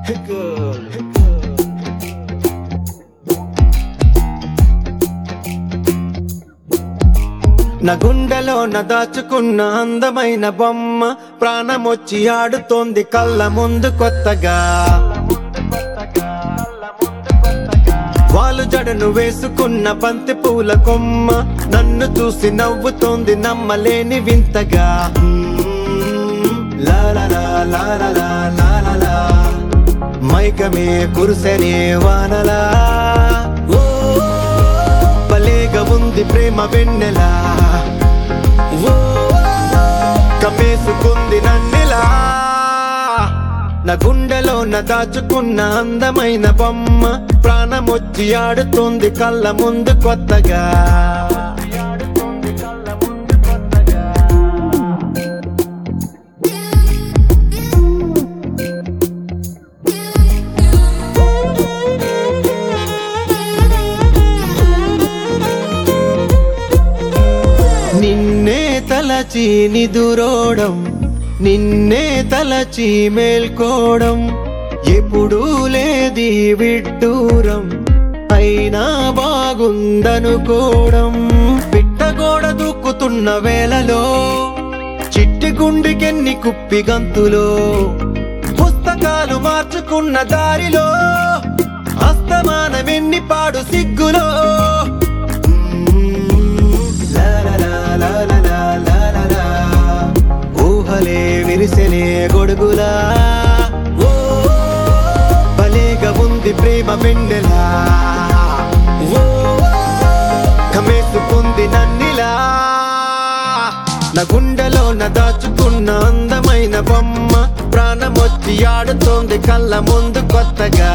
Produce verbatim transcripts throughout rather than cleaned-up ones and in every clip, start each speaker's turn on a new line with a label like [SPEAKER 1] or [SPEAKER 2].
[SPEAKER 1] నా గుండెలో నా దాచుకున్న అందమైన బొమ్మ ప్రాణమొచ్చి ఆడుతోంది కళ్ళ ముందు కొత్తగా. వాళ్ళు జడను వేసుకున్న బంతి పూల కొమ్మ నన్ను చూసి నవ్వుతోంది నమ్మలేని వింతగా. లాలలా లాలలా లాలలా మైకమే కురుసనే వానలా, భలేగా ఉంది ప్రేమ వెన్నెలా, కమ్మేసుకుంది నన్నెలా. నా గుండెలో నా దాచుకున్న అందమైన బొమ్మ ప్రాణమొచ్చి ఆడుతోంది కళ్ళ ముందు కొత్తగా. నిన్నే తలచి నిదురోడం, నిన్నే తలచి మేల్కోవడం, ఎప్పుడూ లేది విడ్డూరం అయినా బాగుందనుకోవడం. పిట్టగోడ దూకుతున్న వేళలో చిట్టి గుండెకెన్ని కుప్పి గంతులో, పుస్తకాలు మార్చుకున్న దారిలో అస్తమానమెన్ని పాడు సిగ్గులో. ఊహలే విరిసెనే గొడుగులా, భలేగా ఉంది ప్రేమ వెన్నెలా, కమ్మేసుకుంది నన్నిలా. నా గుండెలో నా దాచుకున్న అందమైన బొమ్మ ప్రాణమొచ్చి ఆడుతోంది కళ్ళ ముందు కొత్తగా.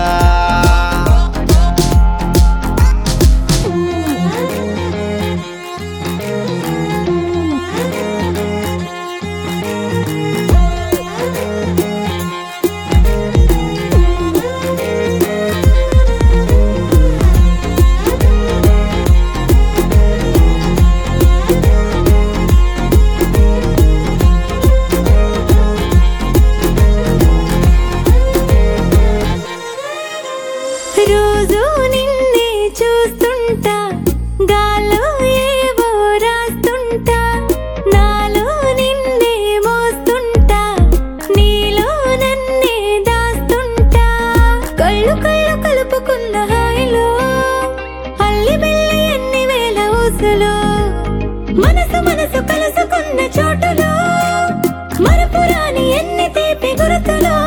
[SPEAKER 2] రోజు నిన్నే చూస్తుంటా, గాల్లో ఏవో రాస్తుంటా, నాలో నిన్నే మోస్తుంటా, నీలో నన్నే దాస్తుంటా. కళ్ళు కళ్ళు కలుపుకున్న హాయిలో అల్లి బిల్లి ఎన్ని వేల ఊసులో, మనసు మనసు కలుసుకున్న చోటులో మరపురాని ఎన్ని తీపి గుర్తులో.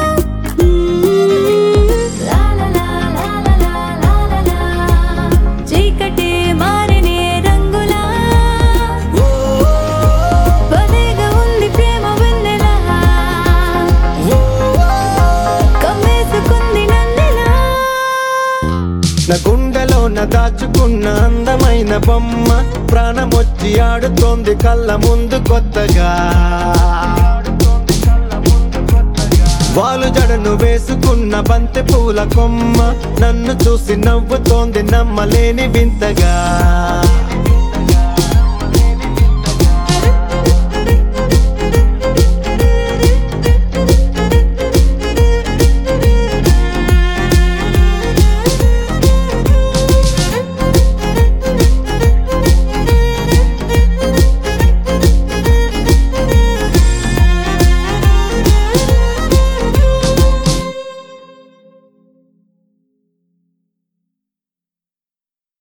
[SPEAKER 1] నా గుండెలో నా దాచుకున్న అందమైన బొమ్మ ప్రాణమొచ్చి ఆడుతోంది కళ్ళ ముందు కొత్తగా. వాళ్ళు జడను వేసుకున్న బంతి పూల కొమ్మ నన్ను చూసి నవ్వుతోంది నమ్మలేని వింతగా.